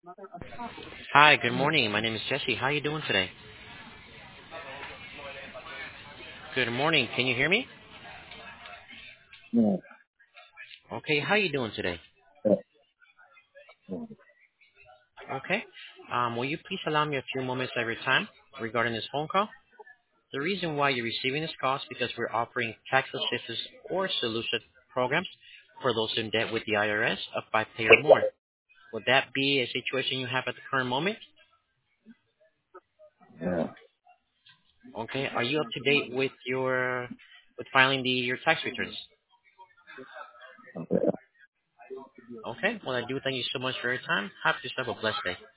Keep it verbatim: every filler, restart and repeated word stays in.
Hi, good morning. My name is Jesse. How are you doing today? Good morning. Can you hear me? Yeah. Okay, how are you doing today? Yeah. Yeah. Okay. Um, will you please allow me a few moments of your time regarding this phone call? The reason why you're receiving this call is because we're offering tax assistance or solution programs for those in debt with the I R S of five pay or more. Would that be a situation you have at the current moment? Yeah. Okay. Are you up to date with your with filing the your tax returns? Okay. Okay. Well, I do thank you so much for your time. Have yourself a blessed day.